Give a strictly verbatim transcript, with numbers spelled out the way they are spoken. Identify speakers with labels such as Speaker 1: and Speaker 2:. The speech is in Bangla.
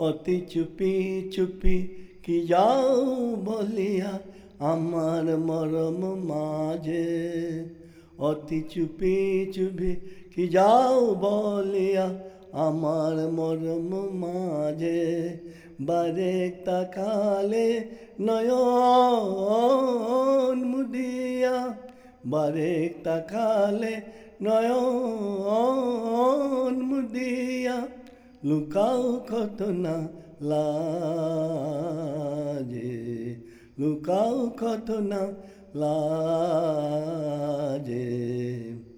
Speaker 1: অতি চুপি চুপি কি যাও বলিয়া আমার মরম মাঝে, অতি চুপি চুপি কি যাও বলিয়া আমার মরম মাঝে। বারেক তাকালে নয়ন মুদিয়া, বারেক তাকালে নয়ন মুদিয়া, লুকাও কত না লাজে, লুকাও কত না লাজে।